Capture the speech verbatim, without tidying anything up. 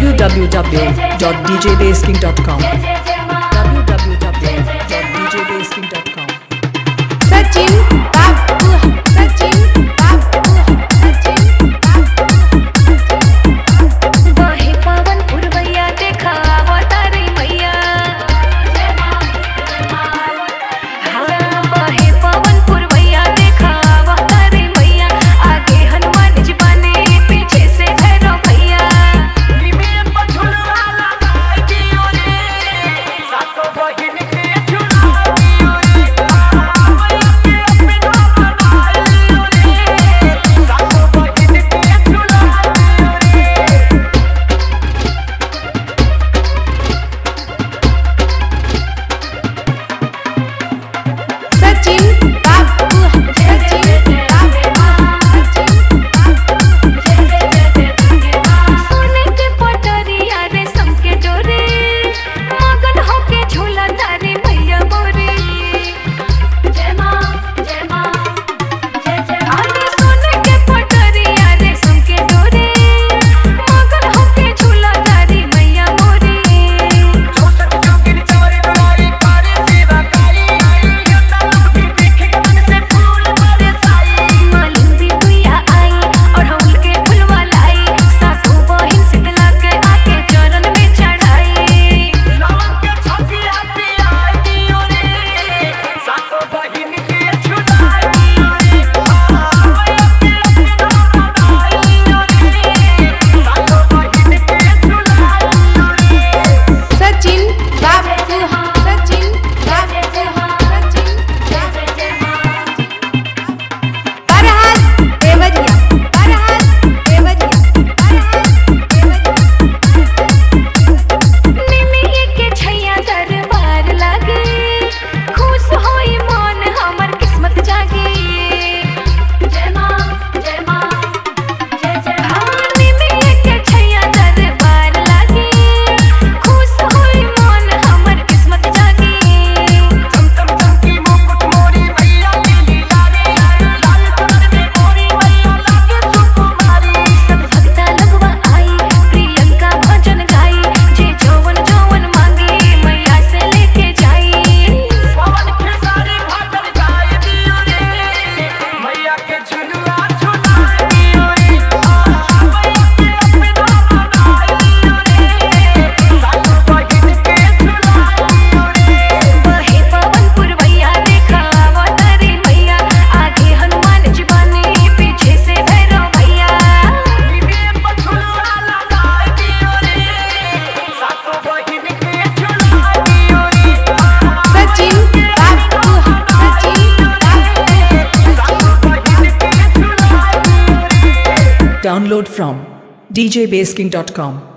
w w w dot d j bass king dot com w w w dot d j bass king dot com Sachin बाबू सचिन बाबू सचिन बाबू बाहे पावन पुरवैया देखा अवतारी मैया हाँ बाहे पावन पुरवैया देखा अवतारी मैया आगे हनुमान जी बने पीछे से भैरव भैया सचिन बाबू सचिन बाबू सोने के पटरिया रेशम के डोरे मगन होके झूला तारी मैया मोरे जय मां जय मां जय जय अरे सोने के पटरिया रेशम के डोरे मगन होके झूला तारी मैया मोरे मालिन भी दुइया आई और हम के फुलवा लाई सासू बहिन शीतला के आके चरण में चढ़ाई सचिन बाबू सचिन बाबू सचिन परहास देवरिया परहास देवरिया परहास देवरिया निमिये के छैया दरबार लागे खुश होई मन हमर किस्मत जागे जय मां जय मां जय जय हाँ निमिये के छैया दरबार लागे खुश होई मन हमर किस्मत जागे सब भक्ता लगवा आई प्रियंका भजन गाई जे जौवन जौवन मांगे मैया से लेके जाई बाहे पावन पुरवैया देखा अवतारी मैया आगे हनुमान जी बने पीछे से भैरव भैया सचिन बाबू सचिन बाबू Download from d j bass king dot com